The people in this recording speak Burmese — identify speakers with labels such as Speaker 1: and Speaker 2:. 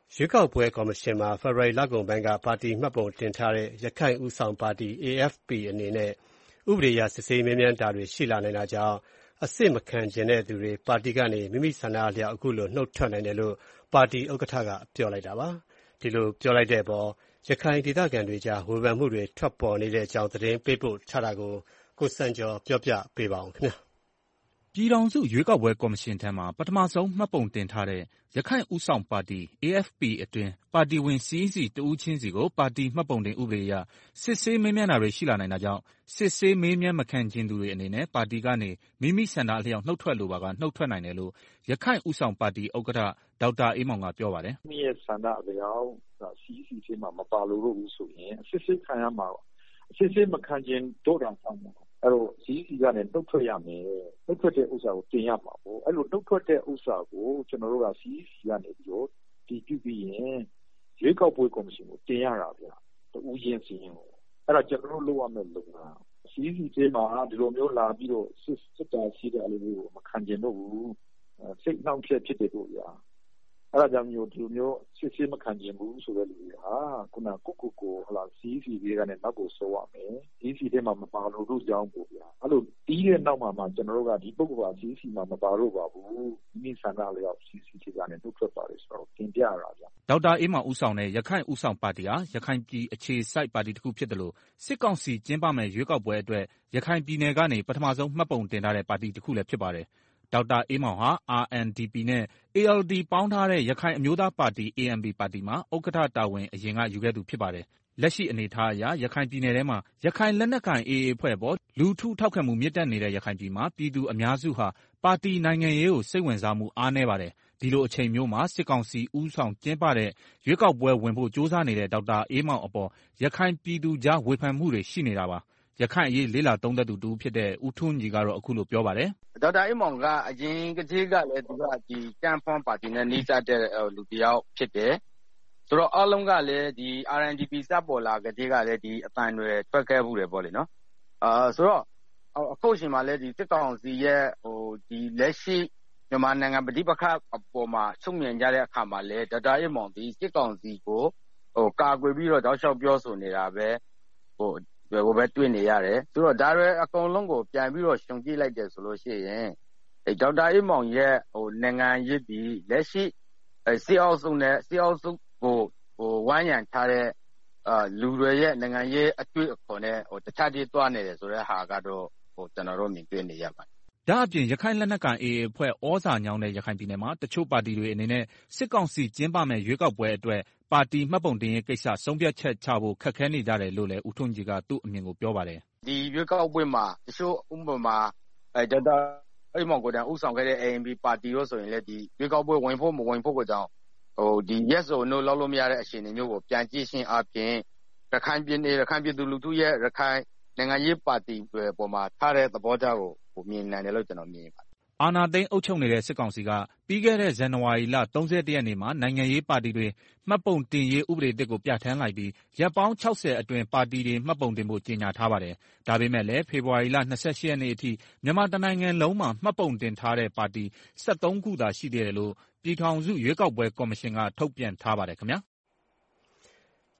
Speaker 1: ရွေးကောက်ပွဲကော်မရှင်မှာဖေဖော်ဝါရီလကုန်ပိုင်းကပါတီမှတ်ပုံတင်ထားတဲ့ရခိုင့်ဦးဆောင်ပါတီ AFP အနေနဲ့ဥပဒေအရစစ်ဆေးမေးမြန်းတာတွေရှိလာနိုင်တာကြောင့်အစစ်မခံချင်တဲ့သူတွေပါတီကနေမိမိဆန္ဒအလျောက်အခုလိုနုတ်ထွက်နိုင်တယ်လို့ပါတီဥက္ကဋ္ဌကပြောလိုက်တာပါ။ဒီလိုပြောလိုက်တဲ့အပေါ်ရခိုင်ဒေသခံတွေကြားဝေဖန်မှုတွေထွက်ပေါ်နေတဲ့အကြောင်းသတင်းပေးပို့ထားတာကိုကိုစံကျော်ပြောပြပေးပါဦးခင်ဗျာ။
Speaker 2: ပြည်ထောင်စုရွေးကောက်ပွဲကော်မရှင်ထံမှပထမဆုံးမှတ်ပုံတင်ထားတဲ့ရခိုင့်ဦးဆောင်ပါတီ AFP အတွင်းပါတီဝင်စာရင်းစီတဦးချင်းစီကိုပါတီမှတ်ပုံတင်ဥပဒေအရစစ်ဆေးမေးမြန်းတာတွေရှိလာနိုင်တာကြောင့်စစ်ဆေးမေးမြန်းမခံချင်သူတွေအနေနဲ့ပါတီကနေမိမိဆန္ဒအလျောက်နုတ်ထွက်လိုပါကနုတ်ထွက်နိုင်တယ်လို့ရခိုင့်ဦးဆောင်ပါတီဥက္ကဋ္ဌဒေါက်တာအေးမောင်ကပြောပါတယ်
Speaker 3: ။မိရဲ့ဆန္ဒအလျောက်CEC ထဲမှာမပါလို့ဘူးဆိုရင်စစ်ဆေးခံရမှာစစ်ဆေးမခံချင်တော့တာဆောင်မှာအဲ့တော့ CEC ကနေနှုတ်ထွက်ရမယ်နှုတ်ထွက်တဲ့ဥစ္စာကိုတင်ရမှာပေါ့အဲ့လိုနှုတ်ထွက်တဲ့ဥစ္စာကိုကျွန်တော်တို့က CEC ကနေပြီးတော့ဒီပြုပြီးရင်ရွေးကောက်ပွဲကော်မရှင်ကိုတင်ရတာဗျာတူးချင်းစီရင်ကိုအဲ့ဒါကျွန်တော်တို့လုပ်ရမယ်လို့လား CEC ထဲမှာဒီလိုမျိုးလာပြီးတော့စစ်တာရှိတဲ့အလိုမျိုးမခံချင်တော့ဘူးစိတ်နှောင့်ယှက်ဖြစ်တယ်ပေါ့ဗျာအဲ့ဒါကြောင့်မျိုးဒီလိုမျိုးစစ်ဆေးမခံချင်ဘူးဆိုတဲ့လူတွေဟာခုနကိုဟလာ CEC တွေကနေနောက်ကိုဆိုးရမယ် CEC ထဲမှာမပါလို့တို့ကြောင်းပေါ့ဗျာအဲ့လိုတီးတဲ့နောက်မှာကျွန်တော်တို့ကဒီပုဂ္ဂိုလ်က CEC မှာမပါတော့ပါဘူးမိဆန္ဒလျောက် CEC ကနေနှုတ်ထွက်ပါတယ်ဆိုတော့တင်ပြရတာဗျာ
Speaker 2: ဒေါက်တာအေးမောင်ဦးဆောင်တဲ့ရခိုင့်ဦးဆောင်ပါတီဟာရခိုင်ပြည်အခြေစိုက်ပါတီတစ်ခုဖြစ်တယ်လို့စစ်ကောင်စီကျင်းပမဲ့ရွေးကောက်ပွဲအတွက်ရခိုင်ပြည်နယ်ကနေပထမဆုံးမှတ်ပုံတင်ထားတဲ့ပါတီတစ်ခုလည်းဖြစ်ပါတယ်ဒေါက်တာအေးမောင်ဟာ RNDP နဲ့ ALD ပေါင်းထားတဲ့ရခိုင်အမျိုးသားပါတီ ANP ပါတီမှာဥက္ကဋ္ဌတာဝန်အရင်ကယူခဲ့သူဖြစ်ပါတယ်။လက်ရှိအနေအထားအရရခိုင်ပြည်နယ်ထဲမှာရခိုင်လက်နက်ကိုင် AA အဖွဲ့ပေါ်လူထုထောက်ခံမှုမြင့်တက်နေတဲ့ရခိုင်ပြည်မှာပြည်သူအများစုဟာပါတီနိုင်ငံရေးကိုစိတ်ဝင်စားမှုအားနည်းပါတယ်။ဒီလိုအချိန်မျိုးမှာစစ်ကောင်စီဦးဆောင်ကျင်းပတဲ့ရွေးကောက်ပွဲဝင်ဖို့ကြိုးစားနေတဲ့ဒေါက်တာအေးမောင်အပေါ်ရခိုင်ပြည်သူကြားဝေဖန်မှုတွေရှိနေတာပါ။ရခိုင်အရေးလေ့လာသုံးသပ်သူတူဖြစ်တဲ့ဦးထွန်းကြီးကတော့အခုလိုပြောပါတယ်
Speaker 4: ဒေါက်တာအေးမောင်ကအရင်ကတည်းကလည်းသူကဒီကမ်ဖွန်ပါတီနဲ့နှိစတဲ့လူတစ်ယောက်ဖြစ်တယ်ဆိုတော့အားလုံးကလည်းဒီ RNDP စပေါ်လာကတည်းကလည်းဒီအတန်တွေထွက်ခဲ့မှုတွေပေါ့လေနော်ဆိုတော့အခုချိန်မှာလည်းဒီစစ်ကောင်စီရဲ့ဒီလက်ရှိမြန်မာနိုင်ငံပဋိပက္ခအပေါ်မှာချုပ်မြင်ကြတဲ့အခါမှာလည်းဒေါက်တာအေးမောင်ဒီစစ်ကောင်စီကိုကာကွယ်ပြီးတော့တောက်လျှောက်ပြောဆိုနေတာပဲဘယ်ပဲတွေ့နေရတယ်ဆိုတော့ဒါတွေအကုန်လုံးကိုပြန်ပြီးတော့ရှုံကြည့်လိုက်တယ်ဆိုလို့ရှိရင်ဒေါက်တာအေးမောင်ရဲ့နိုင်ငံရေးဒီလက်ရှိစီအောက်စုကိုဝိုင်းရံထားတဲ့လူတွေရဲ့နိုင်ငံရေးအတွေ့အခေါ်နဲ့တခြားတည်းသွားနေတယ်ဆိုတဲ့ဟာကတော့ကျွန်တော်တို့မြင်တွေ့နေရပါတယ်
Speaker 2: ဒါအပြင်ရခိုင်လက်နက်ကိုင် AA အဖွဲ့ဩဇာညောင်းတဲ့ရခိုင်ပြည်နယ်မှာတချို့ပါတီတွေအနေနဲ့စစ်ကောင်စီကျင်းပမဲ့ရွေးကောက်ပွဲအတွက်ပါတီမှတ်ပုံတင်ရေးကိစ္စဆုံးဖြတ်ချက်ချဖို့ခက်ခဲနေကြတယ်လို့လည်းဦးထွန်းကြီးကသူ့အမြင်ကိုပြောပါတယ်
Speaker 4: ဒီရွေးကောက်ပွဲမှာတချို့ဥပမာဒေါက်တာအေးမောင်ကိုတန်းဦးဆောင်ခဲ့တဲ့ ANP ပါတီရောဆိုရင်လည်းဒီရွေးကောက်ပွဲဝင်ဖို့မဝင်ဖို့ကြောင့်ဒီ yes or no လောက်လို့မရတဲ့အခြေအနေမျိုးကိုပြန်ကြည့်ရှင်းအပြင်ရခိုင်ပြည်သူလူထုရဲ့ရခိုင်နိုင်ငံရေးပါတီတွေပေါ်မှာထားတဲ့သဘောထားကိုမြင်နိုင်တယ်လို့ကျွန်တော်မြင်ပါတယ်
Speaker 2: အာဏာသိမ်းအုပ်ချုပ်နေတဲ့စစ်ကောင်စီကပြီးခဲ့တဲ့ဇန်နဝါရီလ31ရက်နေ့မှာနိုင်ငံရေးပါတီတွေမှတ်ပုံတင်ရေးဥပဒေသစ်ကိုပြဋ္ဌာန်းလိုက်ပြီးရက်ပေါင်း60အတွင်းပါတီတွေမှတ်ပုံတင်ဖို့ကြေညာထားပါတယ်။ဒါပေမဲ့လည်းဖေဖော်ဝါရီလ28ရက်နေ့အထိမြန်မာတနိုင်ငံလုံးမှာမှတ်ပုံတင်ထားတဲ့ပါတီ73ခုသာရှိသေးတယ်လို့ပြည်ထောင်စုရွေးကောက်ပွဲကော်မရှင်ကထုတ်ပြန်ထားပါတယ်ခင်ဗျာ။